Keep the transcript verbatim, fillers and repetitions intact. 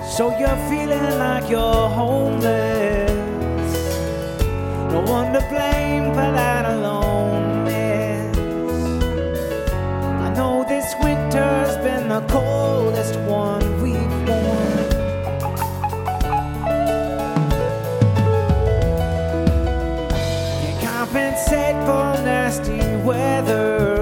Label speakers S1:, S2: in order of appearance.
S1: So you're feeling like you're homeless. No one to blame for that aloneness. I know this winter's been the coldest one we've worn. Can't compensate for nasty weather.